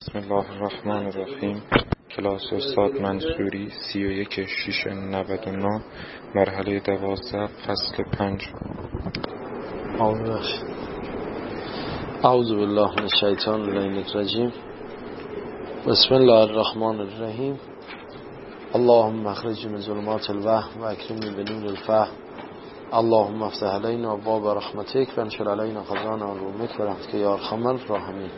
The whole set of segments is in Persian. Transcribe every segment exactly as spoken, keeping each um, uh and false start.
بسم الله الرحمن الرحیم. کلاس استاد منصوری سی و یک شیش نود و نه، مرحله دوازده، فصل پنج. اعوذ بالله من الشیطان الرجیم. بسم الله الرحمن الرحیم. اللهم اخرجني من ظلمات الوهم واكرمني بنور الفهم. اللهم افتح علينا ابواب رحمتك وانشر علينا خزائن علومك برحمتك يا ارحم الراحمين.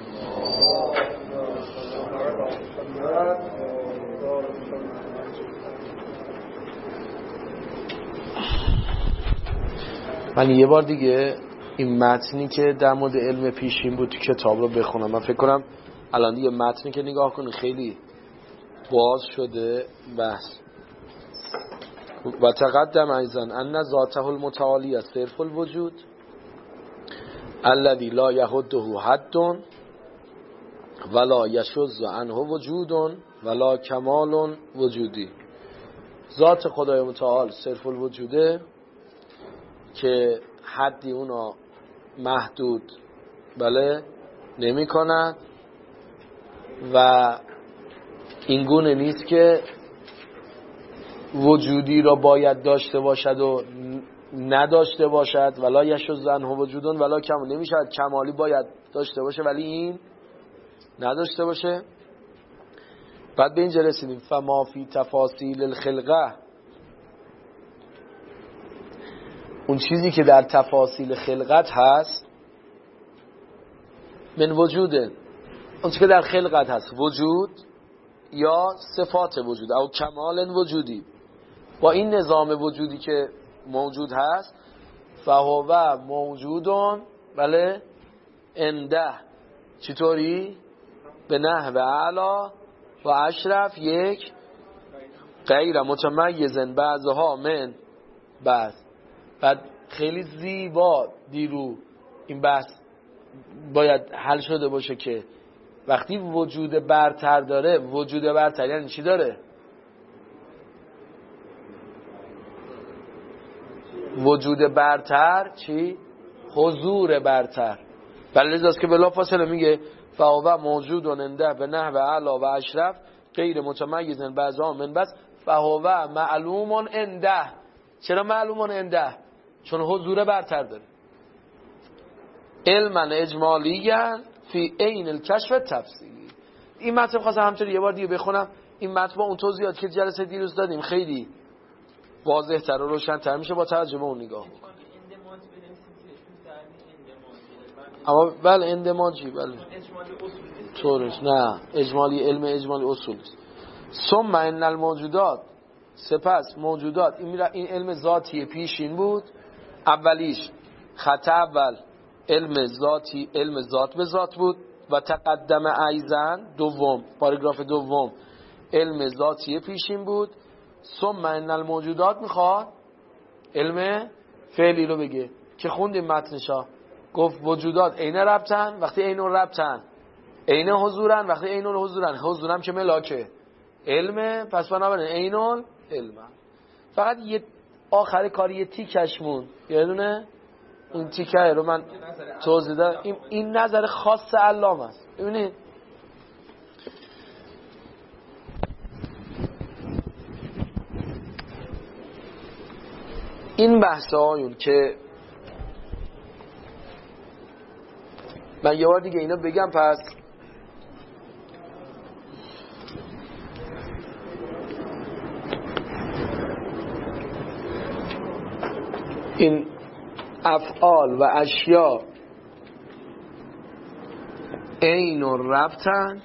من یه بار دیگه این متنی که در مورد علم پیشین بود تو کتاب رو بخونم. من فکر کنم الان دیگه متنی که نگاه کنی خیلی باز شده بحث. و تقدم ایضا ان ذاته المتعالی صرف الوجود الذي لا يحده حد ولا يشذ عنه وجود ولا کمال وجودی. ذات خدای متعال صرف الوجوده که حدی اونا محدود بله نمی کند و این گونه نیست که وجودی را باید داشته باشد و نداشته باشد. ولا یشذ عنه وجودون ولا کمال، نمیشه کمالی باید داشته باشه ولی این نداشته باشه. بعد به اینجا رسیدیم فما فی تفاصیل الخلقه، اون چیزی که در تفاصیل خلقت هست من وجوده، اون چیزی که در خلقت هست وجود یا صفات وجود او کمال وجودی، با این نظام وجودی که موجود هست فهو موجودون بله انده چطوری به نحو اعلا و اشرف یک غیر متمیزن بعضها من بعض. بعد خیلی زیبا دیرو این بحث باید حل شده باشه که وقتی وجود برتر داره، وجود برتر یعنی چی داره؟ وجود برتر چی؟ حضور برتر. بله لذاست که بلا فاصله میگه فهو موجود انده به نحو اعلا و اشرف غیر متمیزن بعضها من بس فهو معلوم انده. چرا معلوم انده؟ چون حضور برتر داره. علما اجمالیاً فی عین الکشف تفصیلی. این مطلب خواستم همطوری یه بار دیگه بخونم. این مطلب اون توضیحات که جلسه دیروز دادیم خیلی واضح تر و روشن تر میشه با توجه به اون نگاه. اما بله اندماجی بله طورش نه اجمالی علم اجمالی اصول است. ثم ان الموجودات، سپس موجودات این, این علم ذاتی پیشین بود. اولیش خط اول علم ذاتی علم ذات به ذات بود و تقدم ایضا دوم پاراگراف دوم علم ذاتی پیشین بود. ثم ان الموجودات میخواد علم فعلی رو بگه که خوندیم متنشا. گفت وجودات عین ربطن، وقتی عین ربطن عین حضورن، وقتی عین حضورن حضورم که ملاکه علم، پس بنابراین عین علم. فقط یه آخر کاری یه تیکش مون یادونه اون تیکه رو من توضیح دادم. این, این نظر خاص علامه است. ببینید این بحث آیون که من یه بار دیگه اینا بگم. پس این افعال و اشیاء عین و ربطن.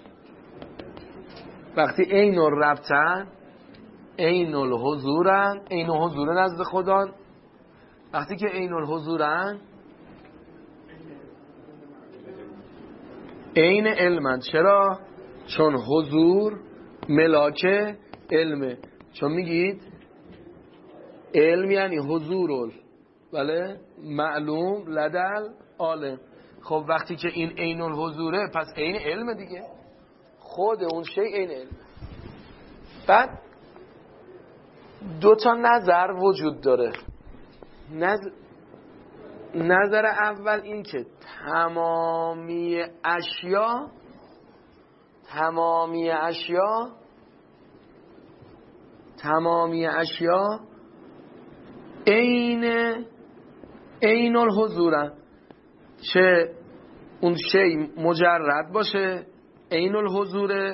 وقتی عین و ربطن عین الحضورن، عین الحضور نزد خدا. وقتی که عین الحضورن عین علمن. چرا؟ چون حضور ملاک علمه. چون میگید علم یعنی حضور بله معلوم لدل عالم. خب وقتی که این عین الحضوره پس عین علم دیگه، خود اون شی عین علم. بعد دو تا نظر وجود داره. نظر نظر اول این که تمامی اشیا تمامی اشیا تمامی اشیا عین عین الحضورن، چه اون شی مجرد باشه عین الحضور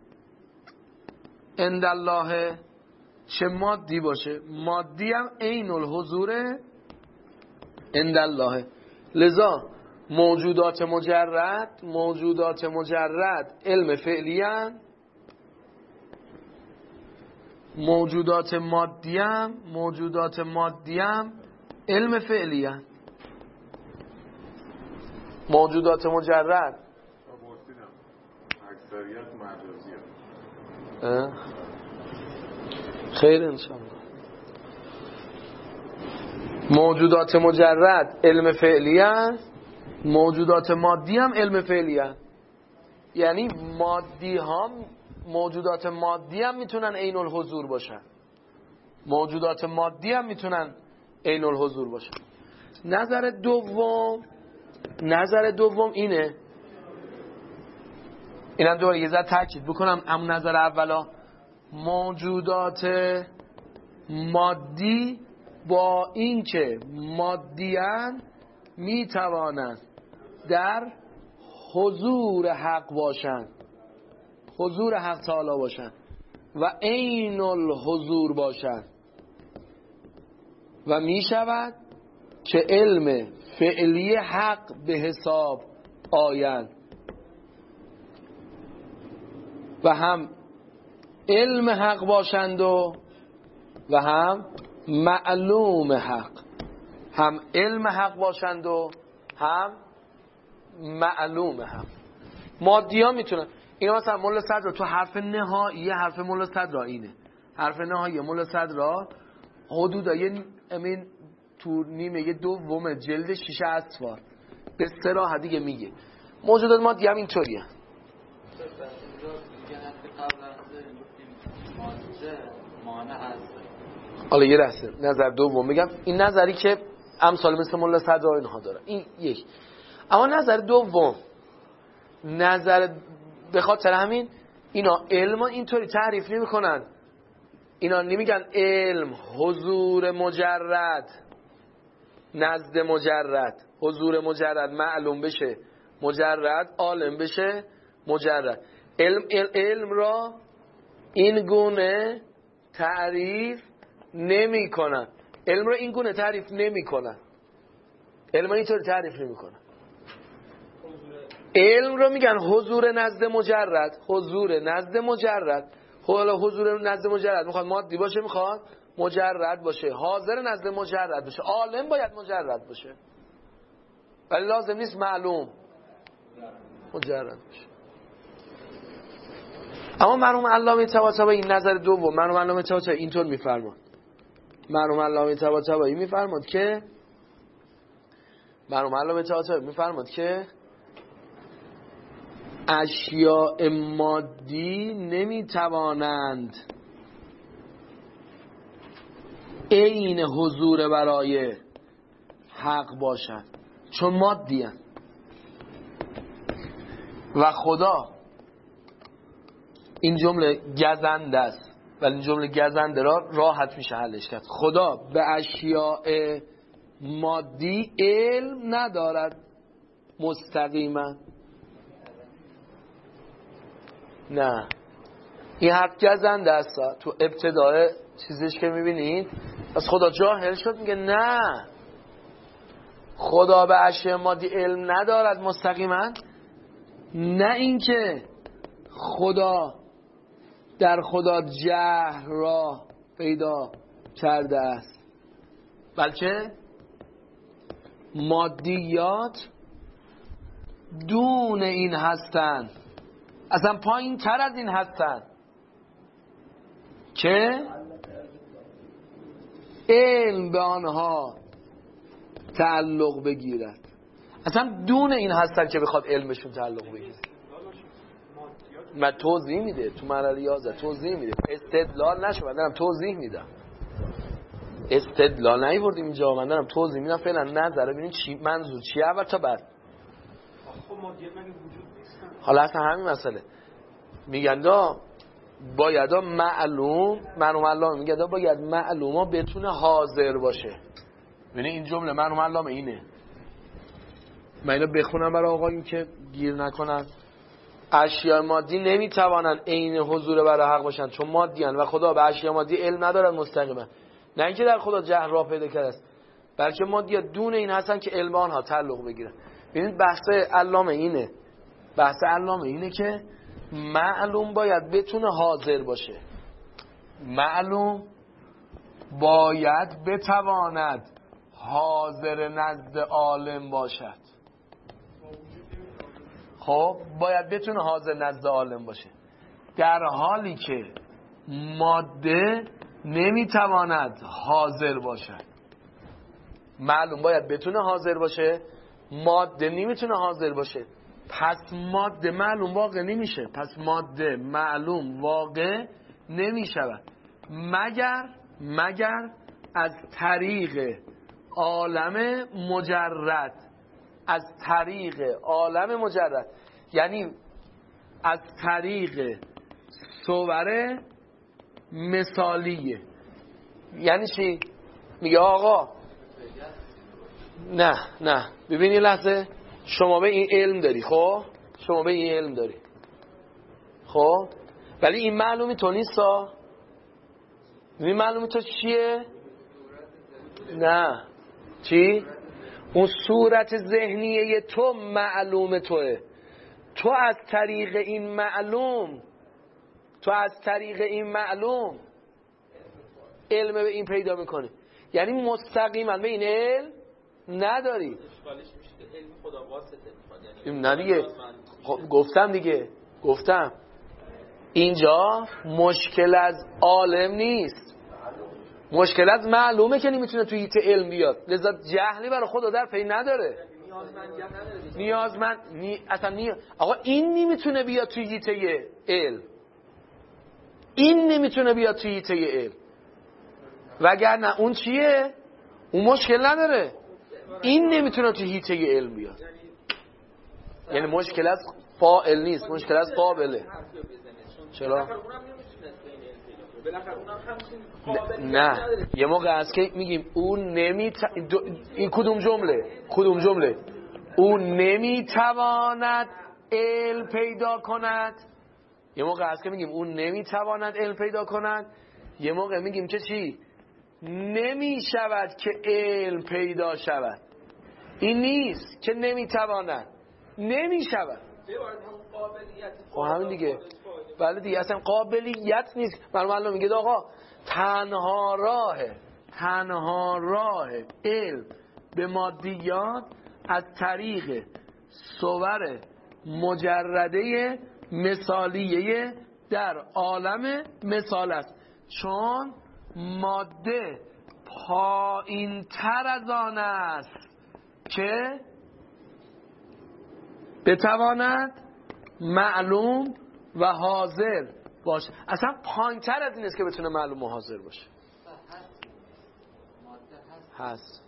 عند الله، چه مادی باشه مادی هم عین الحضور عند الله. لذا موجودات مجرد موجودات مجرد علم فعلی هم، موجودات مادی هم موجودات مادی هم علم فعلی هم. موجودات مجرد اکثریت مجازی هم. خیر انشاءالله. موجودات مجرد علم فعلی هست، موجودات مادی هم علم فعلی هست. یعنی مادی هم موجودات مادی هم میتونن عین الحضور باشن، موجودات مادی هم میتونن عین الحضور باشن. نظر دوم نظر دوم اینه، اینم دوباره یه ذره تاکید بکنم، اما نظر اولا موجودات مادی با اینکه مادیان میتوانند در حضور حق باشند، حضور حق تعالی باشند و عین الحضور باشند و میشود که علم فعلی حق به حساب آیند و هم علم حق باشند و و هم معلوم حق، هم علم حق باشند و هم معلوم حق. مادی ها میتونن اینا، مثلا مولا صدرا تو حرف نهایی، حرف مولا صدرا اینه، حرف نهایی مولا صدرا حدودای امین تو نیمه دوم جلد شیشه اصفار به صراحت دیگه میگه موجودات مادی هم اینطوریه. حالا یه لحظه نظر دوم میگم، این نظری که امثال مثل مولا صدرا اینها داره، این یک. اما نظر دوم، نظر به خاطر همین اینا علم اینطوری تعریف نمی کنن، اینا نمیگن علم حضور مجرد نزد مجرد، حضور مجرد معلوم بشه مجرد عالم بشه مجرد. علم علم را این گونه تعریف نمی کنن، علم را این گونه تعریف نمی کنن، علم اینطوری تعریف نمی کنن. علم رو میگن حضور نزد مجرد، حضور نزد مجرد. حالا حضور نزد مجرد میخواد مادی باشه، میخواد مجرد باشه، حاضر نزد مجرد باشه، عالم باید مجرد باشه ولی لازم نیست معلوم مجرد باشه. اما مرحوم علامه طباطبایی این نظر دوم، مرحوم علامه طباطبایی اینطور میفرماد، مرحوم علامه طباطبایی میفرماد که مرحوم علامه طباطبایی میفرماد که اشیاء مادی نمیتوانند عین حضور برای حق باشند چون مادی هستند و خدا، این جمله گزنده است ولی این جمله گزنده را راحت میشه حلش کرد. خدا به اشیاء مادی علم ندارد مستقیما. نه، این حرف گزنده است. تو ابتدای چیزش که میبینید از خدا جاهل شد، میگه نه خدا به اشیاء مادی علم ندارد مستقیما، نه اینکه خدا در خدا جهل را پیدا کرده است، بلکه مادیات دون این هستند، اصلا پایین تر از این هستند که علم به آنها تعلق بگیرد. اصلا دون این هستن که بخواد علمشون تعلق بگیره. من توضیح میده تو مرحله یازده توضیح میده، استدلال نشو، من دارم توضیح میدم، استدلال نیوردیم اینجا، من دارم توضیح میدم. فعلا نظر ببینید چی منظور چیه اول تا بعد. خب مادیات مگه وجود نیستن؟ حالا اصلا همین مسئله میگن دا باید معلوم معلوم علامه میگن دا باید معلومه بتونه حاضر باشه. ببین این جمله معلوم علامه اینه. من اینو بخونم برای آقایون که گیر نکنن. اشیاء مادی نمیتوانن عین حضور برای حق باشن چون مادی هن و خدا به اشیاء مادی علم ندارد مستقیما. نه اینکه در خدا جهل را پیدا کرده است، بلکه مادی دون این هستن که علم آنها تعلق بگیرن. ببینید بحث علامه اینه. بحث علامه اینه که معلوم باید بتونه حاضر باشه. معلوم باید بتواند حاضر نزد عالم باشد. خب باید بتونه حاضر نزد عالم باشه، در حالی که ماده نمیتواند حاضر باشد. معلوم باید بتونه حاضر باشه، ماده نمیتونه حاضر باشه. پس ماده معلوم واقع نمیشه. پس ماده معلوم واقع نمیشود مگر مگر از طریق عالم مجرد. از طریق عالم مجرد یعنی از طریق صور مثالیه. یعنی چی؟ میگه آقا نه نه ببین یه لحظه، شما به این علم داری، خب شما به این علم داری، خب ولی این معلومی تو نیستا. این معلومی تو چیه؟ نه چی؟ اون صورت ذهنیه تو معلوم توه. تو از طریق این معلوم تو از طریق این معلوم علم به این پیدا میکنی. یعنی مستقیما به این علم نداری. نه دیگه گفتم دیگه گفتم اینجا مشکل از عالم نیست، مشکل از معلومه که نمیتونه توی هیته علم بیاد. لذا جهلی برای خدا در پی نداره. نیازمند نی... اصلا نی... آقا این نمیتونه بیاد توی هیته علم، این نمیتونه بیاد توی هیته علم، وگرنه اون چیه؟ اون مشکل نداره. این نمیتونه توی هیته علم بیاد. یعنی مشکل از فاعل نیست، مشکل از قابله. چرا؟ نه یه موقع هست که میگیم اون نمی ت... دو... این کدوم جمله کدوم جمله اون نمیتواند علم پیدا کند. یه موقع هست که میگیم اون نمیتواند علم پیدا کند. یه موقع میگیم که چی؟ نمیشود که علم پیدا شود. این نیست که نمیتواند، نمیشود. خب همین دیگه. بله دیگه اصلا قابلیت نیست. معلوم الله میگه آقا تنها راه تنها راه علم به مادیات از طریق صور مجرده مثالیه در عالم مثال است، چون ماده پایین تر از آن است که بتواند معلوم و حاضر باشه. اصلا پایین تر از این است که بتونه معلوم و حاضر باشه. هست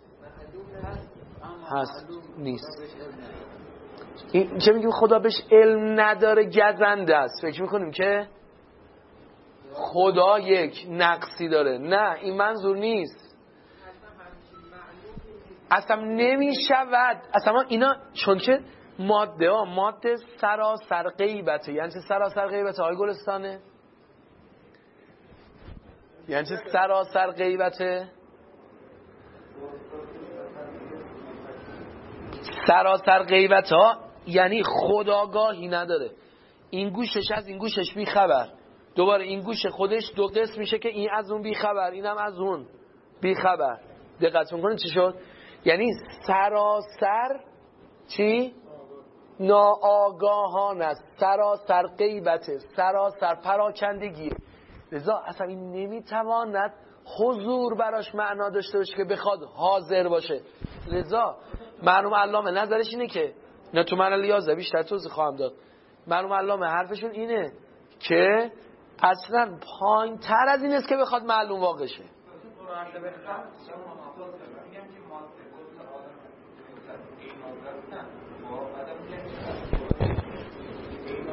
هست نیست. این چه میگیم؟ خدا بهش علم نداره، گزنده است. فکر میکنیم که خدا یک نقصی داره. نه این منظور نیست. اصلا نمیشود. اصلا اینا چون که ماده ها ماده سراسر غیبته. یعنی چه سراسر غیبته های گلستانه؟ یعنی چه سراسر غیبته؟ سراسر غیبت ها یعنی خودآگاهی نداره. این گوشش از این گوشش بی خبر، دوباره این گوش خودش دو قسم میشه که این از اون بی خبر، اینم از اون بی خبر. دقت میکنید چی شد؟ یعنی سراسر چی؟ ناآگاهان است، سراسر غیبته، سراسر پراکندگی. لذا اصلا این نمیتواند حضور براش معنا داشته باشه که بخواد حاضر باشه. لذا معلوم علامه نظرش اینه که نه تو من الیازه بیشتر توضیح خواهم داد. معلوم علامه حرفشون اینه که اصلا پایین تر از این است که بخواد معلوم واقع شه.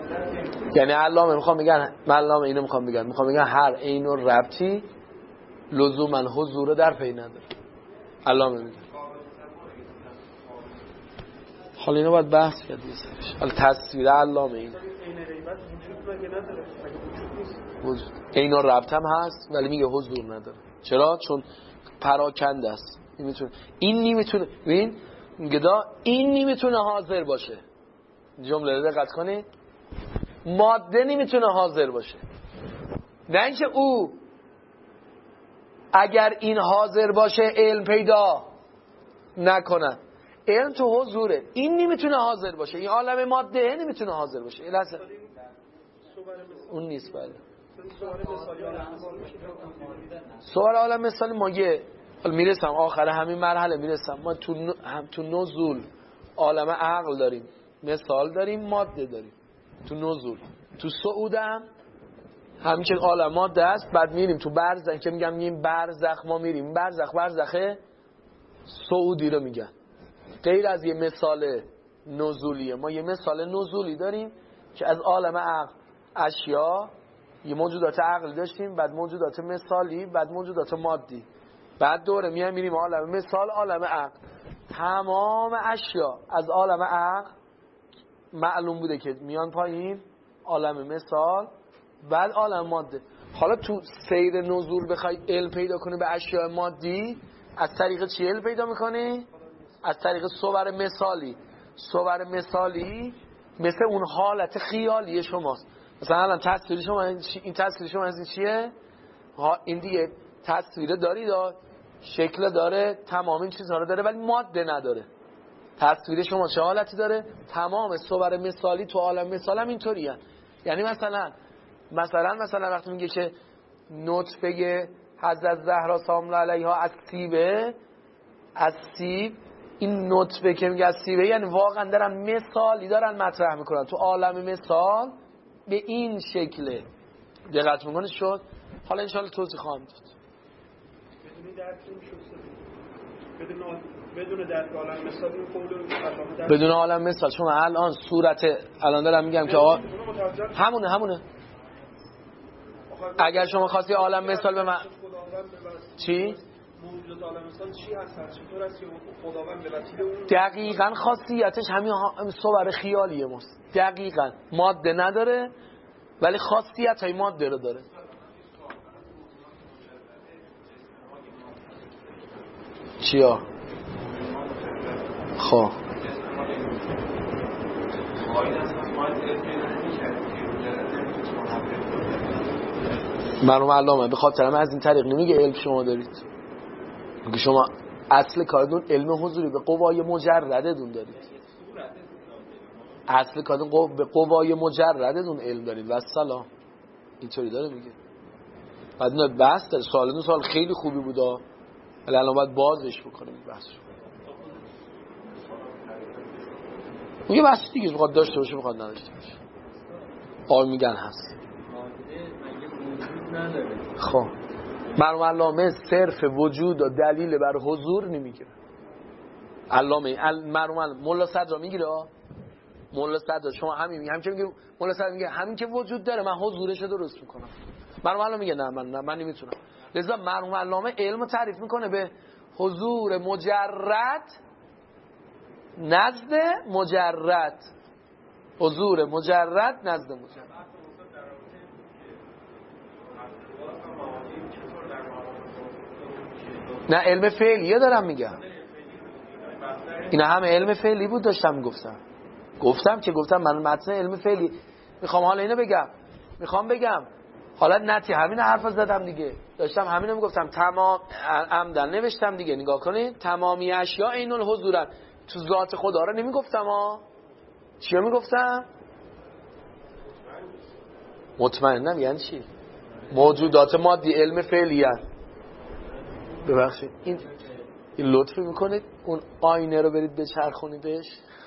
یعنی علامه میخوام بگن، علامه اینو میخوام بگن میخوام بگن هر عین و ربطی لزوما حضور در پی نداره. علامه میگه حالا اینو باید بحث کرد یه سرش. حالا تصویر علامه این وجود عین و ربط هم هست ولی میگه حضور نداره. چرا؟ چون پراکنده است. این میتونه این نمیتونه ببین میگه دا این نمیتونه حاضر باشه. جمله رو دقت کنید. ماده نمیتونه حاضر باشه. نه اینکه او اگر این حاضر باشه علم پیدا نکنه. علم تو حضوره. این نمیتونه حاضر باشه. این عالم ماده نمیتونه حاضر باشه. این لحظه اون نیست. بله صور عالم مثالی ما یه میرسم آخر همین مرحله میرسم. ما تو ن... هم تو نزول عالم عقل داریم، مثال داریم، ماده داریم. تو نزول تو صعود هم همین که عالم ماده است. بعد میریم تو برزخ که میگم میریم برزخ. ما میریم برزخ. برزخ صعودی رو میگن. غیر از یه مثال نزولیه. ما یه مثال نزولی داریم که از عالم عقل اشیا یه موجودات عقل داشتیم، بعد موجودات مثالی، بعد موجودات مادی، بعد دوره میایم میریم عالم مثال، عالم عقل. تمام اشیا از عالم عقل معلوم بوده که میان پایین عالم مثال، بعد عالم ماده. حالا تو سیر نزول بخوای علم پیدا کنی به اشیاء مادی، از طریق چی علم پیدا میکنی؟ از طریق صور مثالی. صور مثالی مثل اون حالت خیالی شماست. مثلا الان تصویر شما این تصویر شما از این چیه؟ این دیگه تصویر داری دار شکل داره، تمام این چیزها رو داره ولی ماده نداره. تصویر شما چه حالتی داره؟ تمام صور مثالی تو عالم مثال هم اینطوریه. یعنی مثلا مثلا مثلا وقتی میگه که نطفه حضرت زهرا سلام الله علیها از سیبه، از سیب، این نطفه که میگه از سیبه یعنی واقعا دارن مثالی دارن مطرح میکنن تو عالم مثال به این شکله. دقت میکنید شد؟ حالا انشاءالله توضیح خواهم داد. بدون درک نمیشه. بدون بدون درک عالم مثال این قول بدون عالم مثال شما الان صورت الان دارم میگم که آ... همونه همونه اگر شما خواستی عالم مثال به من چی؟ موجودات عالم مثال چی هستن؟ چطور است که خداوند به وسیله اون دقیقاً خاصیتش همین صور خیالیه ماست. دقیقاً ماده نداره ولی خاصیت های ماده رو داره. چیا؟ خب مرحوم علامه به خاطر من از این طریق نمیگه علم شما دارید، میگه شما اصل کارتون علم حضوری به قوای مجردتون دارید. اصل کارتون قو... به قوای مجردتون علم دارید و سلام اینطوری داره میگه. بعد نه بحث داره. سوالتون سوال خیلی خوبی بوده ولی الان باید بازش بکنیم بحثش. میگه بحث دیگه میخواد داشته باشه میخواد نداشته باشه. آقا میگن هست. خب مرحوم علامه صرف وجود و دلیل بر حضور نمیگیره. علامه مرحوم مولا صدرا میگیره. مولا صدرا شما همین میگه همین که میگه مولا صدرا میگه همین که وجود داره من حضورش رو درست میکنم. مرحوم علامه میگه نه من نه من نمیتونم. لذا مرحوم علامه علم تعریف میکنه به حضور مجرد نزد مجرد. حضور مجرد نزد مجرد. نه علم فعلیه دارم میگم. اینا همه علم فعلی بود داشتم میگفتم. گفتم که گفتم من متن علم فعلی میخوام حالا اینو بگم. میخوام بگم حالا نتی همین حرفا زدم دیگه. داشتم همینو میگفتم تمام عمدن نوشتم دیگه. نگاه کنید تمامی اشیاء عین الحضورن. تو ذات خدا رو نمیگفتم ها. چی میگفتم؟ مطمئنم یعنی چی؟ موجودات مادی علم فعلی هست. ببخشید این این لطفی میکنید اون آینه رو برید بچرخونیدش.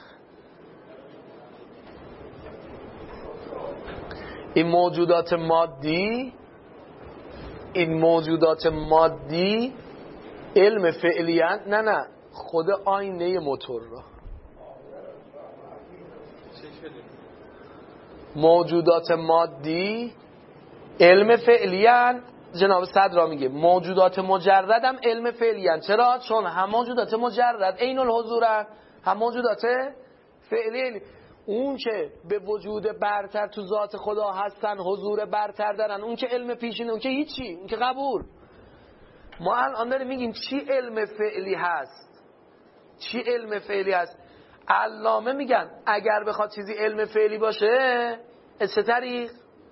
این موجودات مادی این موجودات مادی علم فعلیان. نه نه خود آینه موتور را موجودات مادی علم فعلیان. جناب صدرا میگه موجودات مجرد هم علم فعلیان. چرا؟ چون هم موجودات مجرد عین الحضورن، هم موجودات فعلی. اون که به وجود برتر تو ذات خدا هستن، حضور برتر دارن، اون که علم پیشینه، اون که هیچی، اون که قبول. ما الان داریم میگیم چی علم فعلی هست، چی علم فعلی هست. علامه میگن اگر بخواد چیزی علم فعلی باشه از چه طریق؟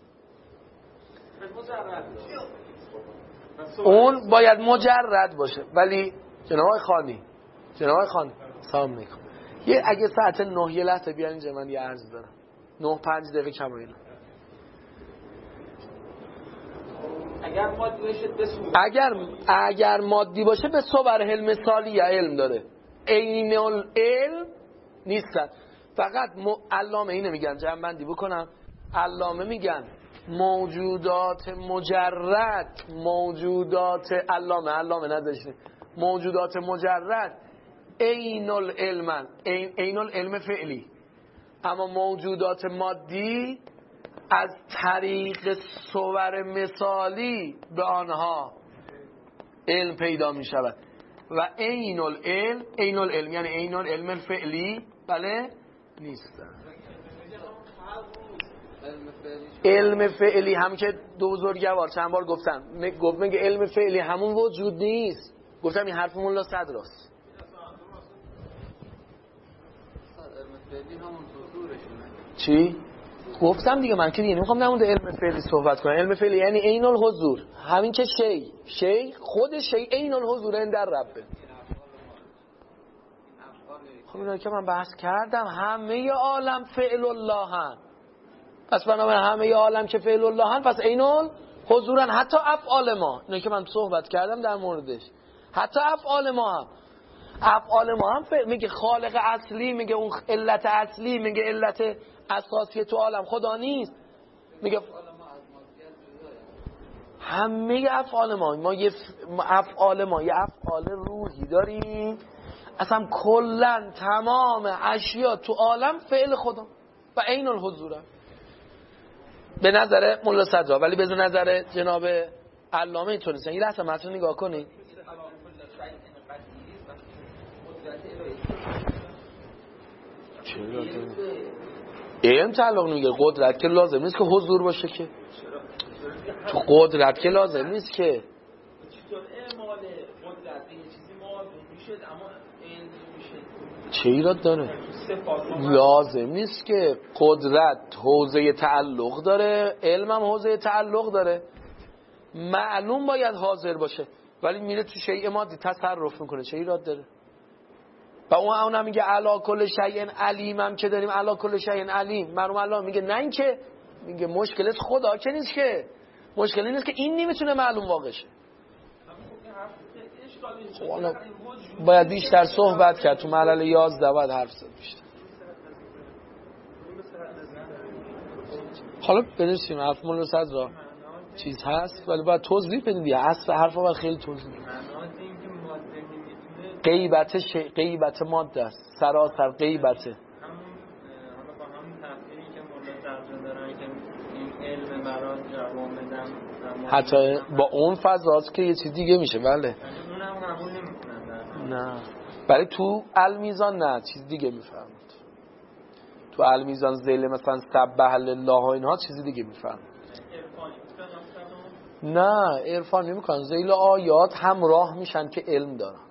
اون باید مجرد باشه. ولی جناب آقای خانی، جناب آقای خانی سلام علیکم، یه اگه ساعت نه یه لحظه بیان اینجا، من یه عرض دارم. نه پنج دقیقه کم اینا. اگر مادی باشه به صورت اگر اگر مادی باشه به صور علم مثالی یا علم داره، عین العلم نیستن. فقط م... علامه اینو میگن، جمع بندی بکنم، علامه میگن موجودات مجرد، موجودات علامه علامه نداشته موجودات مجرد عین العلم، عین العلم فعلی. اما موجودات مادی از طریق صور مثالی به آنها علم پیدا می شود و عین العلم، عین العلم یعنی عین العلم الفعلی بله نیستن. علم فعلی هم که دو بزرگوار چند بار گفتم، گفت میگه علم فعلی همون وجود نیست. گفتم این حرف مولا صدراست. چی؟ گفتم دیگه، من که دیگه نمیخوام نمونده علم فعلی صحبت کنم. علم فعلی یعنی عین الحضور، همین که شی شی خود شی عین الحضور این در ربه. خب اینا که من بحث کردم همه عالم فعل الله هن، پس بنابراین همه عالم که فعل الله هن پس عین الحضورن. حتی افعال ما، اینا که من صحبت کردم در موردش، حتی افعال ما هم افعال ما هم فعل. میگه خالق اصلی، میگه اون علت اصلی، میگه علت اساسی تو عالم خدا نیست. میگه همه افعال ما ما یه افعال ما یه افعال روحی داریم. اصلا کلا تمام اشیا تو عالم فعل خدا و عین الحضور به نظر مولا صدرا. ولی به نظر جناب علامه اینطور نیست. یه لحظه متن نگاه کنید. چرا علم تعلق نمیگه قدرت که لازم نیست که حضور باشه که تو قدرت که لازم نیست که چه ایراد داره؟ لازم نیست که قدرت حوزه تعلق داره، علم هم حوزه تعلق داره. معلوم باید حاضر باشه ولی میره تو شیء مادی تصرف میکنه، چه ایراد داره؟ و اون اونم میگه علا کل شیء علیم، هم که داریم علا کل شیء علیم. مرحوم الله میگه نه این که میگه مشکلش خدا که نیست، که مشکل این نیست که این نمیتونه معلوم واقع شه. خب باید بیشتر صحبت کرد، تو ملل یازده باید حرف زد بیشتر. حالا برسیم حرف مولا صدرا چیز هست ولی باید توضیح بدیم دیگه. اصل حرفا باید خیلی توضیح بدیم. غیبت ش... غیبت ماده است، سراسر غیبته. حتی با اون فضاست که یه چیز دیگه میشه. بله نه برای تو المیزان نه چیز دیگه میفهمید. تو المیزان ذیل مثلا سبح لله و اینها چیزی دیگه میفهمید. نه عرفان نمیکنن، ذیل آیات همراه میشن که علم دارن.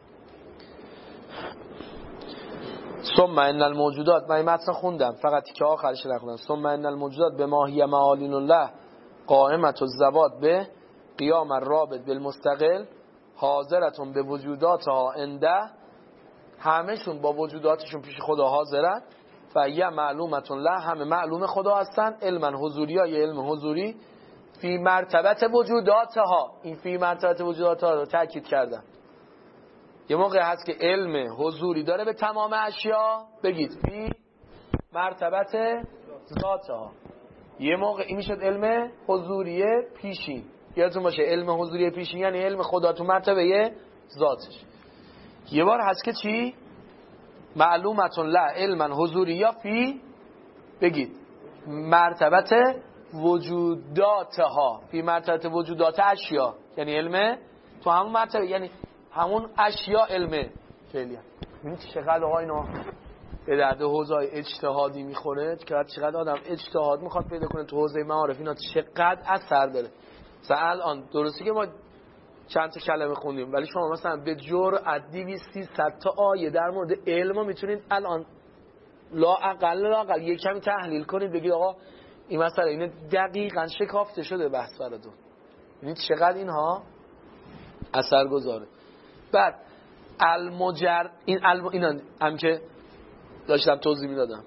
ثم ان الموجودات، من این متن خوندم فقط که آخرش نخوندم. ثم ان الموجودات به ماهی معالین الله قائمت الزوات به قیام الرابط بالمستقل حاضرتون به وجوداتها عنده، همهشون با وجوداتشون پیش خدا حاضرن. فیه معلومتون له، همه معلوم خدا هستن. علما حضوری یا علم حضوری فی مرتبت وجوداتها. این فی مرتبت وجوداتها رو تاکید کردم. یه موقع هست که علم حضوری داره به تمام اشیا، بگید فی مرتبت ذاتها. یه موقع این میشد علم حضوری پیشین. یادتون باشه علم حضوری پیشین یعنی علم خدا تو مرتبه ذاتش. یه بار هست که چی؟ معلومتون لا علما حضوری یا فی، بگید مرتبت وجوداتها، فی مرتبت وجودات اشیا، یعنی علم تو همون مرتبه، یعنی همون اشیا علم فعلی. این چقدر آقا اینا به درد حوزه اجتهادی میخوره، چقدر چقدر آدم اجتهاد میخواد پیدا کنه تو حوزه معارف، اینا چقدر اثر داره. مثلا الان درسته که ما چند تا کلمه خوندیم، ولی شما مثلا به جرأت دویست سیصد تا آیه در مورد علم میتونید الان لا اقل لا اقل یک کمی تحلیل کنید، بگید آقا این مسئله اینه دقیقاً شکافته شده بحث براتون. ببینید چقدر اینها اثر گذاره. بعد المجر این الم... اینا هم که داشتم توضیح میدادم،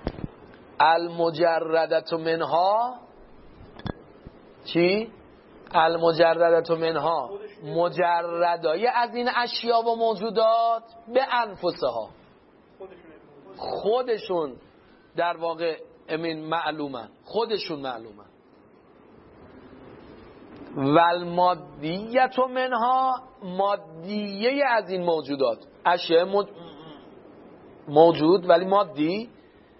المجردت منها چی؟ المجردت منها مجردای از این اشیا و موجودات به انفسها، خودشون در واقع امین معلومن، خودشون معلومن. والمادیت منها مادیه از این موجودات، اشیاء موج... موجود ولی مادی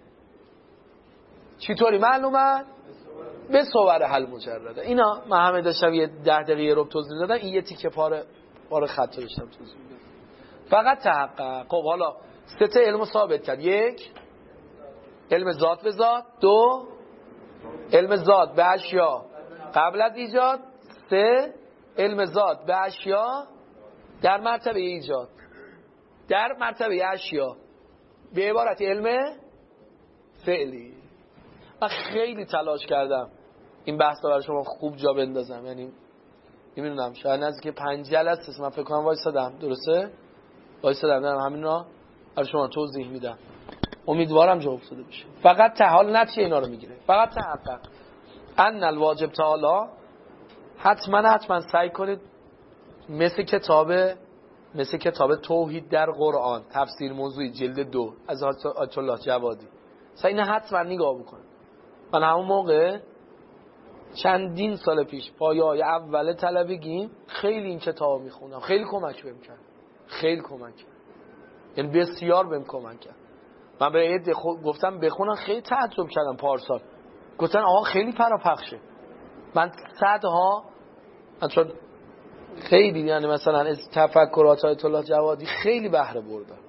چطوری معلومن؟ به صور حل مجرده. اینا من همه داشتم یه ده دقیقه رو توضیح دادم، این یه تیکه پاره پاره خط داشتم توضیح دادم. فقط تحقق. خب حالا سه تا علم ثابت کرد. یک، علم ذات به ذات. دو، علم ذات به اشیا قبل از ایجاد. سه، علم ذات به اشیا در مرتبه ایجاد، در مرتبه اشیا، به عبارت علم فعلی. من خیلی تلاش کردم این بحث رو برای شما خوب جا بندازم، یعنی نمیدونم شاید نزدیک پنج جلسه من فکر کنم وایسادم، درسته؟ وایسادم دارم همین رو برای شما توضیح میدم، امیدوارم جا افتاده بشه. فقط تحال نتیجه اینا رو میگیره، فقط تحقق ان الواجب تعالی. حتما حتما سعی کنید مثل کتاب مثل کتاب توحید در قرآن، تفسیر موضوعی جلد دو از آیت الله جوادی، سعی نه حتما نگاه بکنید. من همون موقع چندین سال پیش پایه‌های اول طلبگیم خیلی این کتاب میخوندم، خیلی کمک بهم کرد، خیلی کمک کرد، یعنی بسیار بهم کمک کرد. من به عده گفتم بخونم، خیلی تعجب کردم پارسال، گفتن آقا خیلی پراپخشه. من صدها، من چون خیلی یعنی مثلا از تفکرات آیت الله جوادی خیلی بهره بردم،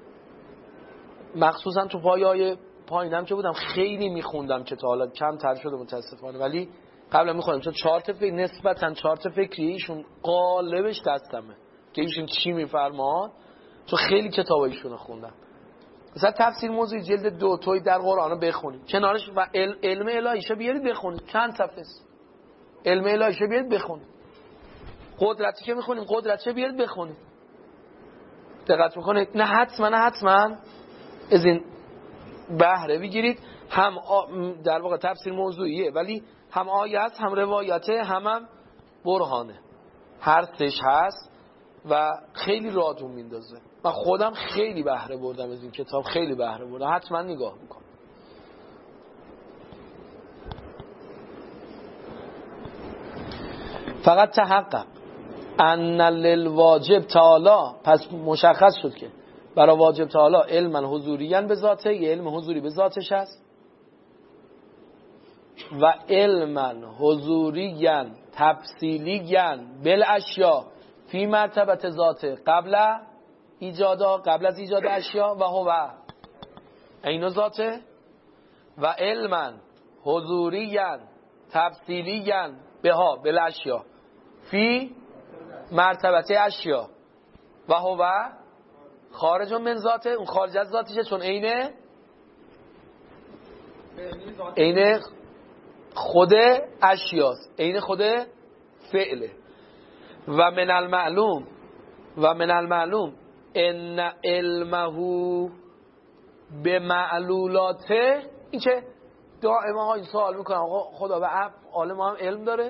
مخصوصا تو پایه‌های پایینم که بودم خیلی میخوندم که تا حالا کم تر شده متاسفانه، ولی قبلا میخوندم چون چهار تا فکر نسبتا چهار تا فکری ایشون قالبش دستمه که ایشون چی میفرمان، تو خیلی کتابایشون رو خوندم. مثلا تفسیر موضوعی جلد دو توی در قرآن رو بخونید، کنارش و علم الهیشو بیارید بخونید، چند صفحه است علم الهیشو بیارید بخونید، قدرتی که میخونیم قدرتشو بیارید بخونید، دقت میکنید. نه حتما نه حتما از این بهره بگیرید. هم در واقع تفسیر موضوعیه ولی هم آیه است، هم روایته، هم هم برهانه، هر سش هست و خیلی رادون میندازه. من خودم خیلی بهره بردم از این کتاب، خیلی بهره بردم، حتما نگاه بکن. فقط تحقق ان للواجب تعالی، پس مشخص شد که برای واجب تعالی علما حضوریاً به ذاته، یه علم حضوری به ذاتش هست، و علما حضوریاً تفصیلیاً بالاشیا فی مرتبت ذاته قبل ایجادا، قبل از ایجاد اشیا، و هو عین ذاته، و علما حضوریاً تفصیلیاً بها بالاشیا فی مرتبت اشیا و هو خارج من ذاته، اون خارج از ذاتشه چون عین عین خود اشیاست، عین خود فعله. و من المعلوم و من المعلوم ان علمه به معلولاته. این که دائما ها این سوال میکنم آقا خدا به افعال ما هم علم داره؟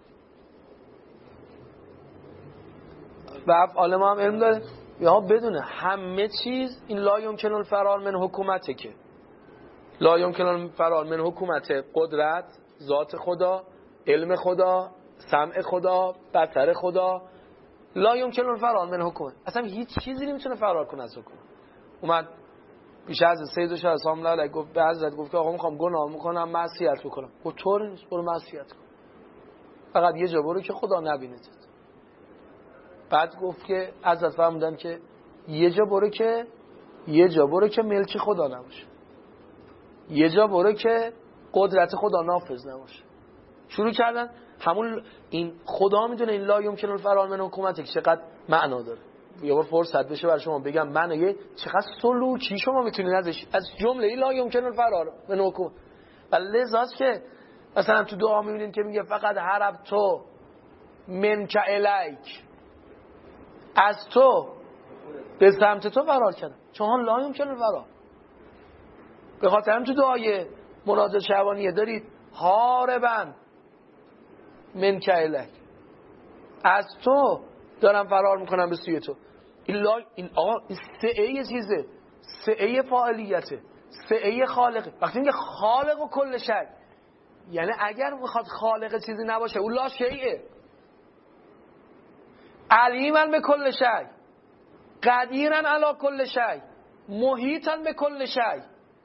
به افعال ما هم علم داره؟ یا بدونه همه چیز این لا یمکن الفرار من حکومته، که لا یمکن الفرار من حکومت قدرت ذات خدا، علم خدا، سمع خدا، بصر خدا، لا یمکن الفرار من حکومت، اصلا هیچ چیزی نمیتونه فرار کنه از حکومت. اومد بیش از سید شاه سلام الله علیه گفت به حضرت گفت که آقا میخوام گناه میکنم معصیت بکنم. گفت طور نیست، برو معصیت کن، فقط یه جا برو که خدا نبینه. بعد گفت که حضرت فرمودن که یه جا برو که یه جا برو که ملک خدا نباشه، یه جا برو که قدرت خدا نافذ نباشه. شروع کردن همون این خدا میدونه این لا یمکن الفرار من حکومت که چقدر معنا داره. یه بار فرصت بشه برای شما بگم من یه چقدر سلوکی شما میتونید ازش از جمله این لا یمکن الفرار من حکومت. ولی لذاست که مثلا تو دعا میبینید که میگه فقط حرب تو منک الیک، از تو به سمت تو فرار کردم، چون لا یمکن الفرار. به خاطر هم تو دعای مناجات شعبانیه دارید هاربن منک الیک، از تو دارم فرار میکنم به سوی تو. این لا این آقا این سعه چیزه، سعه فاعلیته، سعه خالقه. وقتی میگه خالق و کل شی یعنی اگر میخواد خالق چیزی نباشه اون لا شیئه. علیما به کل شی، قدیرا علی کل شی، محیطا به کل شی.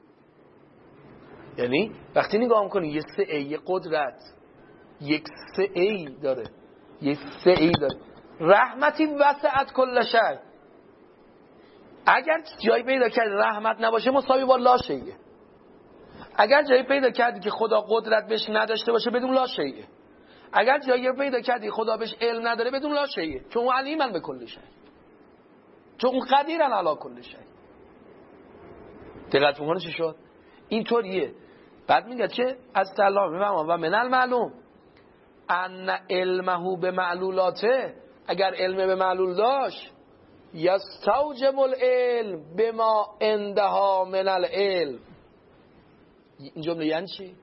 یعنی وقتی نگاه میکنی یه سعه قدرت، یک سعه داره، یک سعه داره، رحمتی وسعت کل شی. اگر جایی پیدا کرد رحمت نباشه مساوی با لا شیئه. اگر جایی پیدا کردی که خدا قدرت بهش نداشته باشه بدون لا شیئه. اگر جایی پیدا کردی خدا بهش علم نداره بدون لا شیئه، چون اون علیمن به کل شی، چون اون قدیرن علی کل شی. دقت میکنه چی شد؟ اینطوریه. بعد میگه که از الله میفهمم و من المعلوم ان علمه به معلولاته، اگر علم به معلول داشت یستوجب العلم بما عندها من العلم. این جمله یعنی چی؟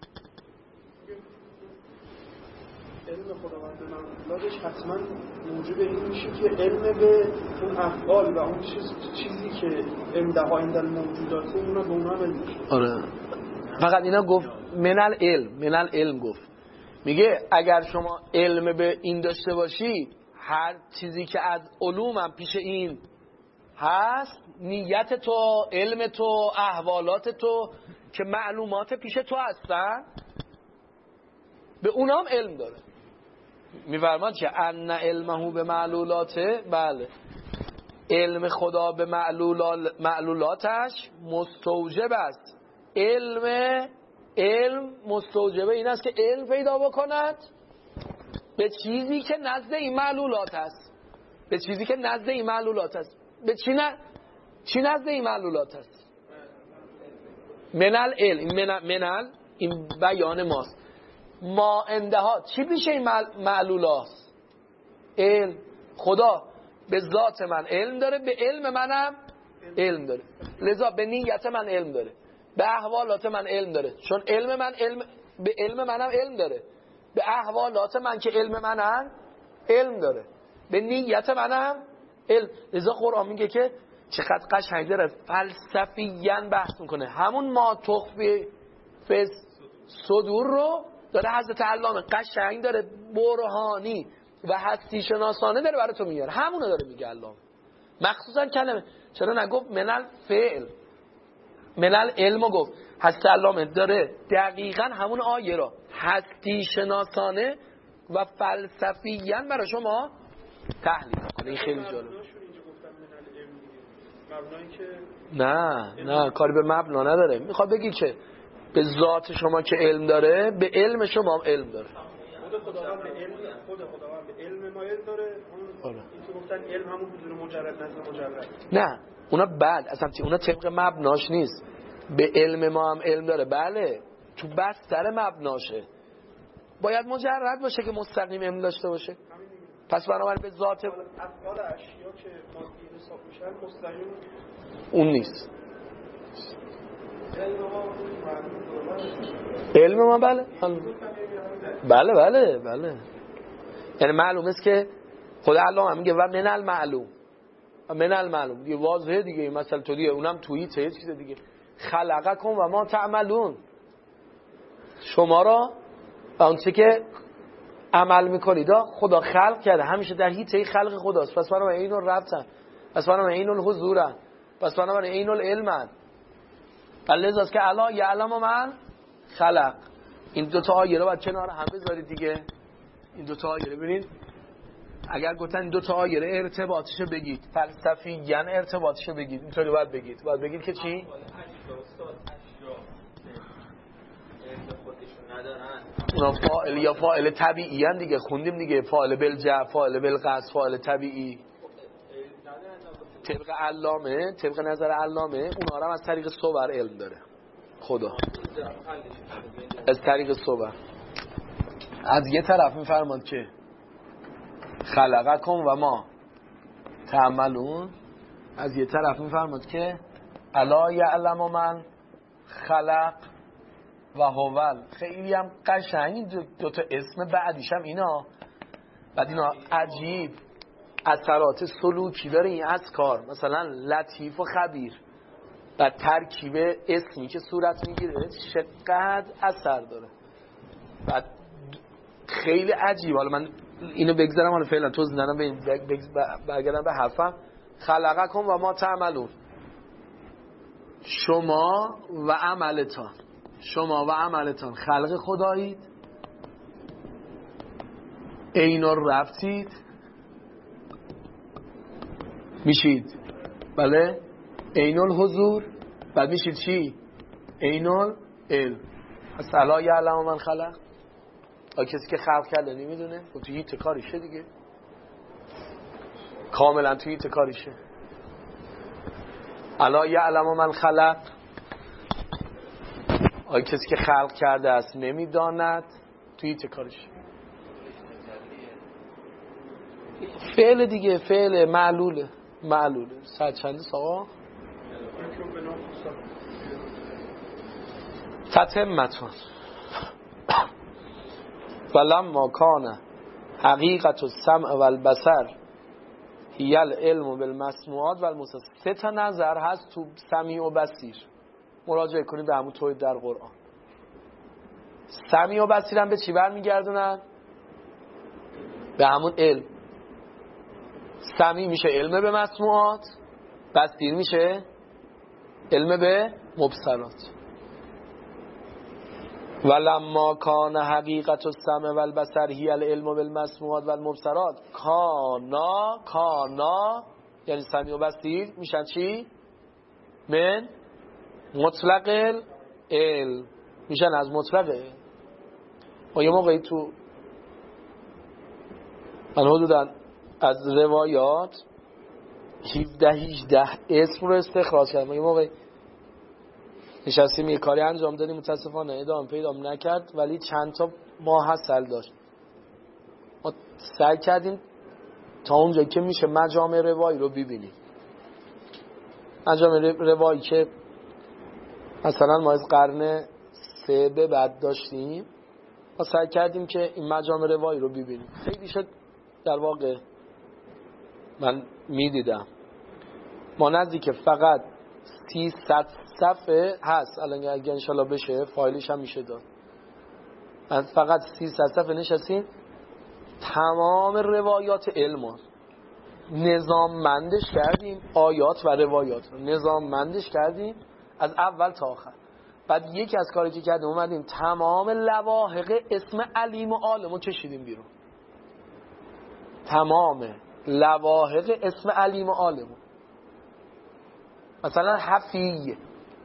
علم خداوند به معلولاتش حتما موجب این میشه که علم به اون افعال و اون چیزی که عندها عند الموجودات اونا به اونا علم میشه. آره فقط اینا گفت من العلم، من العلم گفت. میگه اگر شما علم به این داشته باشی هر چیزی که از علومم پیش این هست، نیت تو، علم تو، احوالات تو که معلومات پیش تو هستن به اونام علم داره. میفرماد که ان علمه به معلولاته، بله علم خدا به معلولات معلولاتش مستوجب است. علم علم مستوجبه این است که علم پیدا بکند به چیزی که نزد این معلولات است، به چیزی که نزد این معلولات است. به چی نه چی نزد این معلولات است؟ منال علم، منال این بیان ماست. ما اندها چی پیش این معلولات؟ علم. خدا به ذات من علم داره، به علم منم علم داره، لذا به نیت من علم داره، به احوالات من علم داره، چون علم من علم به علم منم علم داره، به احوالات من که علم منم علم داره، به نیت منم علم. لذا قرآن میگه که چقدر قشنگ داره فلسفیاً بحث میکنه. همون ما تخفی فس صدور رو داره حضرت علامه قشنگ داره برهانی و هستی شناسانه داره برای تو میاره. همونو داره میگه علامه، مخصوصا کلمه چرا نگفت منال فعل، منال علمو گفت. حضرت علامه داره دقیقاً همون آیه رو هستی شناسانه و فلسفیاً برای شما تحلیل کنه. این خیلی جالبه. نه نه کاری به مبنا نداره. میخواد بگی که به ذات شما که علم داره به علم شما هم علم داره. خود خداوند به علم خود خداوند به علم ما علم داره. اون این که گفتن علم همون حضور مجرد نزد مجرد. نه اونا بعد اصلا اونا طبق مبناش نیست. به علم ما هم علم داره، بله تو بستر مبناشه. باید مجرد باشه که مستقیم علم داشته باشه. پس بنابراین به ذات افعال اشیا که مادی حساب میشن مستقیم اون نیست. علم ما بله بله بله بله یعنی معلوم است که خدا علامه میگه و من المعلوم و من المعلوم دیگه واضحه دیگه. این مثلا تو دیگه اونم تویی چه چیز دیگه خلقکم و ما تعملون، شما را آنچه که عمل میکنید خدا خلق کرده، همیشه در حیطه خلق خداست. پس بنابراین اینو ربطن، پس بنابراین اینو الحضورن، پس بنابراین اینو العلمن. لذا است که الا یعلم من خلق. این دو تا آیه رو باید کنار هم بذارید دیگه. این دو تا آیه رو ببینید، اگر گفتن این دو تا آیه رو ارتباطش رو بگید، فلسفیاً ارتباطش رو بگید، اینطوری باید بگید. باید بگید که چی؟ اونا فاعل یا فاعل طبیعی ان دیگه، خوندیم دیگه، فاعل بالجع، فاعل بالقصد، فاعل طبیعی. طبق علامه، طبق نظر علامه اونا رو هم از طریق صور علم داره خدا، از طریق صور. از یه طرف میفرماد که خلقکم و ما تعملون، از یه طرف میفرماد که الا یعلم من خلق و هوال. خیلی هم قشنگ دو, دو تا اسم بعدیش هم اینا. بعد اینا عجیب اثرات سلوکی داره این اذکار، مثلا لطیف و خبیر. بعد ترکیب اسمی که صورت میگیره چقدر اثر داره. بعد خیلی عجیب. حالا من اینو بگذارم، حالا فعلا توضیح ندم، برگردم به حرفم. خلقکم و ما تعملون، شما و عملتان، شما و عملتان خلق خدایید، اینا رفتید میشید، بله، اینال حضور. بعد میشید چی؟ اینال علم. پس الا یعلم من خلق، کسی که خلق کرده نمیدونه؟ و توی هیچ کاریشه دیگه، کاملا توی هیچ کاریشه. الا یعلم من خلق، آیا کسی که خلق کرده است نمیداند؟ توی هیچ کاریشه. فعل دیگه، فعل معلوله، معلوله. ساعت چنده ساقا؟ تتمتون. ولما کان حقیقت السمع والبصر هی العلم بالمسموعات والمسموعات. سه تا نظر هست تو سمیع و بصیر، مراجعه کنید به همون توحید در قرآن. سمیع و بصیر هم به چی برمیگردونن؟ به همون علم. سمیع میشه علم به مسموعات، بصیر میشه علم به مبصرات. ولما کان حقیقت السمع والبصر هی العلم بالمسموعات والمبصرات کانا، کانا یعنی سمیع و بصیر میشن چی؟ من مطلق علم، میشن از مطلق علم. و یه موقعی تو من حدوداً از روایات هفده هجده اسم رو استخراج کردم. یه موقعی نشستیم یه کاری انجام دادیم، متاسفانه ادامه پیدا نکرد، ولی چند تا ماه حاصل داشت. ما سعی کردیم تا اونجایی که میشه مجامع روایی رو ببینیم. مجامع روایی که مثلا ما از قرن سه به بعد داشتیم، ما سعی کردیم که این مجامع روایی رو ببینیم. خیلی شد در واقع من میدیدم ما نزدیک فقط سیصد صفحه هست الان، اگه انشالله بشه فایلش هم میشه داد. من فقط سیصد صفحه نشستیم تمام روایات علم نظاممندش کردیم، آیات و روایات رو نظاممندش کردیم از اول تا آخر. بعد یکی از کاری که کردیم اومدیم تمام لواحق اسم علیم و عالم رو کشیدیم بیرون. تمام لواحق اسم علیم و عالم، مثلا حفیه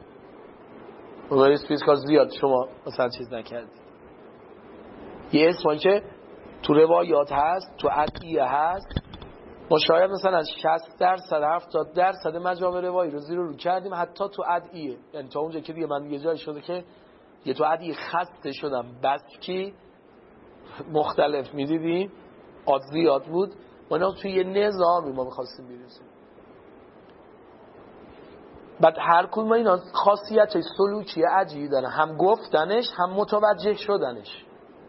و اسم کار زیاد شما مثلا چیز نکردید. یه اسمی که تو روایات هست، تو ادعیه هست، ما شاید مثلا شصت درصد هفتاد درصد مجامع روایی رو زیر رو کردیم، حتی تو ادعیه. یعنی تا اونجا که دیگه من یه جایی شده که یه تو ادعیه خسته شدم، بس که مختلف میدیدیم، آد زیاد بود، ما توی یه نظامی ما میخواستیم بیرسیم. بعد هر کدوم اینا خاصیت سلوکی عجیبی داره، هم گفتنش هم متوجه شدنش،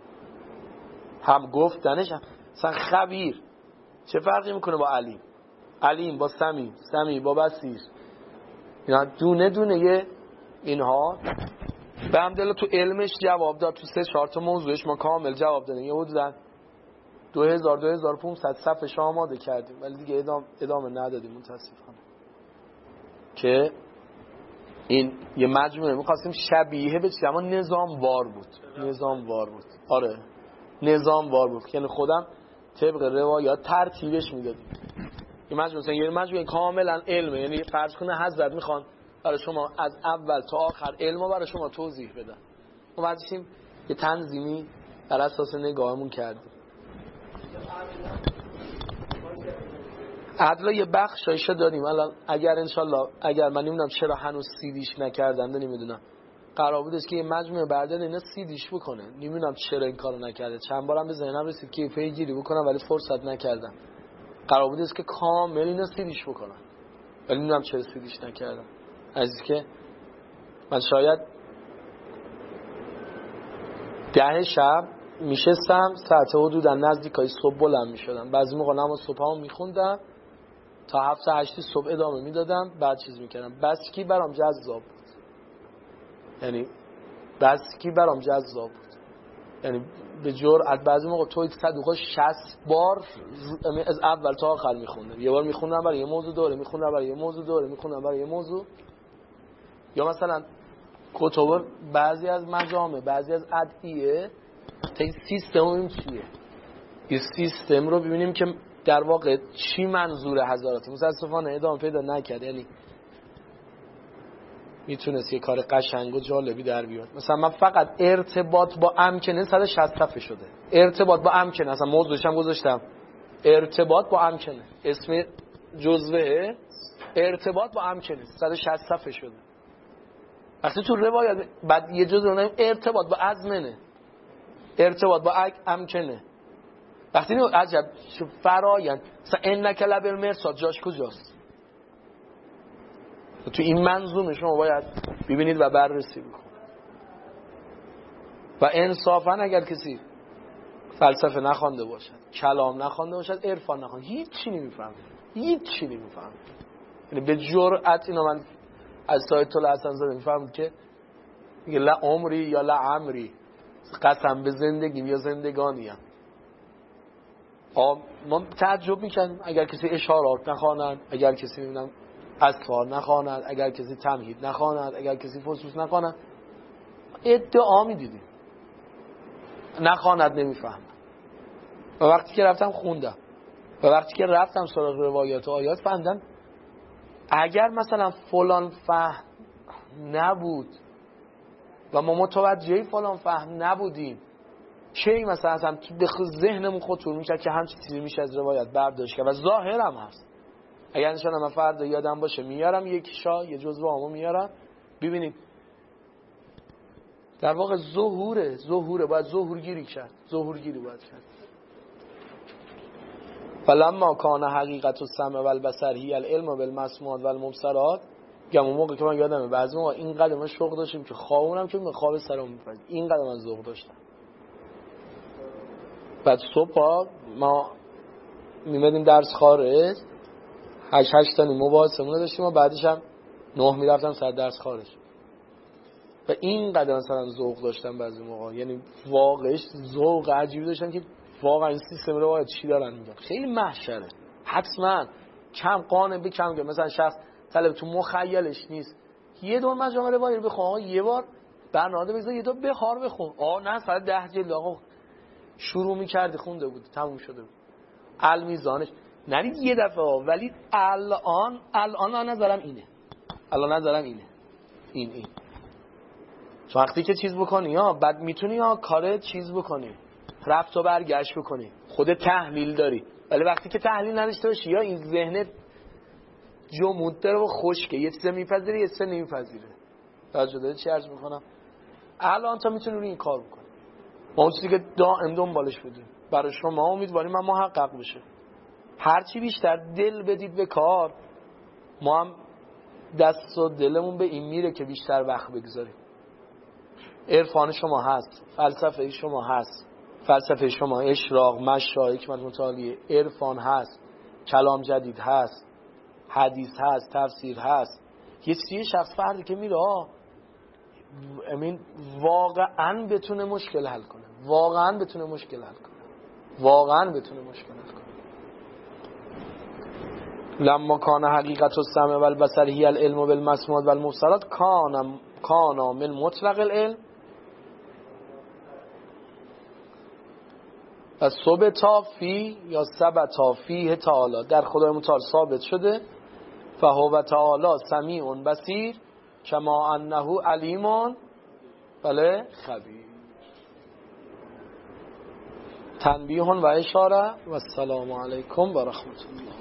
هم گفتنش هم مثلا خبیر چه فرقی میکنه با علیم؟ علیم با سمیع، سمیع با بصیر. اینا دونه دونه یه اینها به همدلله تو علمش جواب داد. تو سه چهار تا موضوعش ما کامل جواب دادیم. یه حدودا دو هزار دو هزار و پانصد صفحه آماده کردیم، ولی دیگه ادامه ادامه ندادیم متاسفانه. که این یه مجموعه می‌خواستیم شبیه به چیز، اما نظام وار بود. نظام وار بود. آره نظام وار بود. یعنی خودم طبق روایات ترتیبش میدادیم. یه مجموعه یه مجموعه کاملا علمه، یعنی فرض کنه حضرت میخوان برای شما از اول تا آخر علمو برای شما توضیح بدن. ما بعدشیم یه تنظیمی بر اساس نگاهمون کردیم. عدلا یه بخشایشو داریم. الان اگر انشالله اگر من نمیدونم چرا هنوز سیدیش نکردن، نمیدونم قرار بودش که یه مجموعه بردار اینا سیدیش بکنه، نمیدونم چرا این کارو نکرده. چند بارم به ذهنم رسید که پیگیری بکنم ولی فرصت نکردم. قرار بودش که کامل اینا سیدیش بکنم ولی نمیدونم چرا سیدیش نکردم. از اینکه من شاید ده شب میشستم ساعت حدودا نزدیکای صبح بلند میشدم. بعضی موقع نماز صبحمو میخوندم تا هفت هشت صبح ادامه میدادم، بعد چیز میکردم. بس کی برام جذاب بود، یعنی بس کی برام جذاب بود، یعنی به جرئت بعضی موقع توی صدوقا شصت بار از اول تا آخر میخوندم. یه بار میخوندم برای یه موضوع، دوره میخوندم برای یه موضوع، دوره میخوندم برای یه موضوع. یا مثلا کتب بعضی از مجامع، بعضی از ادعیه تا این سیستم این چیه، این سیستم رو ببینیم که در واقع چی منظور حضراتی. متاسفانه ادامه پیدا نکرد. یعنی میتونست یه کار قشنگ و جالبی در بیاد. مثلا من فقط ارتباط با امکنه صد و شصت صفحه شده. ارتباط با امکنه اصلا موضوعش هم گذاشتم، ارتباط با امکنه، اسم جزوه ارتباط با امکنه صد و شصت صفحه شده. وقتی تو روایت بعد یه جزء رو نیم ارتباط با ازمنه، ارتباط با امکنه. وقتی اینو عجب شو فرایند مثلا انک لبر مرصاد جاش کجاست؟ تو این منظومه شما باید ببینید و بررسی بکنید. و انصافا اگر کسی فلسفه نخوانده باشد، کلام نخوانده باشد، عرفان نخوانده، هیچ چی نمیفهمه، هیچ چی نمیفهمه. یعنی به جرأت اینو من از سایت طول حسن زاده میفهمم که میگه لا عمری یا لا عمری، قسم به زندگیم یا زندگانیم. ما تعجب میکنیم اگر کسی اشارات نخواند، اگر کسی نمیدونم اسفار نخواند، اگر کسی تمهید نخواند، اگر کسی فصوص نخواند. ادعا میدیدیم نخواند نمیفهم. و وقتی که رفتم خوندم و وقتی که رفتم سراغ روایات و آیات فهمیدم اگر مثلا فلان فهم نبود و ما متوجه فلان فهم نبودیم چه مثلا اصلا به ذهنمون خطور میشه که همچین چیزی میشه از روایت برداشت کرد و ظاهرم هست. اگر انشاءالله من فردا یادم باشه میارم یک شا یه جزوه همو میارم. ببینید در واقع ظهوره ظهوره باید ظهورگیری کرد، ظهورگیری باید کرد. فلما کان حقیقت السمع والبصر هی العلم بالمسموعات والمبصرات. گم اون موقع که من یادمه بعضی موقع اینقدر ما شوق داشتیم که خوابونم که من خواب سرم میپرید، اینقدر من ذوق داشتم. بعد صبح ما میمدیم درس خارج هشت هشت تا نیم مباحثمون داشتیم و بعدش هم نه میرفتم سر درس خارج و اینقدر مثلا ذوق داشتم بعضی موقع، یعنی واقعش ذوق عجیبی داشتم که واقعا این سیستم رو باید چی دارن میگن. خیلی محشره. حتما کم قانع به کم که مثلا شخص طلب تو مخیلش نیست یه دور مجامع روایی بخون، آقا یه بار برنامه بگذار یه دور بخار بخون. آقا نه ساعت ده جلد آقا شروع می‌کردی خونده بود تموم شده بود. المیزانش نرید یه دفعه ها، ولی الان الان نظرم اینه، الان نظرم اینه این این چون وقتی که چیز بکنی ها بعد میتونی ها کار چیز بکنی، رفت و برگشت بکنی، خود تحلیل داری. ولی وقتی که تحلیل نداشته باشی یا این ذهنت جمود داره و خشکه، یه چیز میپذیره یه چیز نمیپذیره. توجه داری چی عرض میکنم؟ الان تا میتونی روی این کار بکنی. ما اون چیزی که دائم دنبالش بودیم برای شما امیدواریم من محقق بشه. هرچی بیشتر دل بدید به کار ما هم دست و دلمون به این میره که بیشتر وقت بگذاریم. عرفان شما هست، فلسفه شما هست، فلسفه شما اشراق، مشایخ، حکمت متعالیه، عرفان هست، کلام جدید هست، حدیث هست، تفسیر هست. یه چیزی شخص فردی که میره امین واقعا بتونه مشکل حل کنه، واقعا بتونه مشکل حل کنه، واقعا بتونه مشکل حل کنه. لما کان حقیقت السمع و البصر هی العلم بالمسموعات و المبصرات کان کانا من مطلق العلم و ثبتا فی یا ثبتا فیه تعالی، در خدای متعال ثابت شده فهو تعالی سمیع بصیر کما انه علیم بله خبیر. تنبیه و اشاره و السلام علیکم و رحمت الله.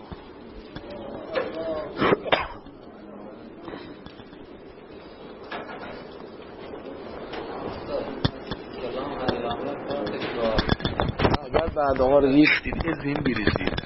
اگر بعد آقا ریختید از این بیریزید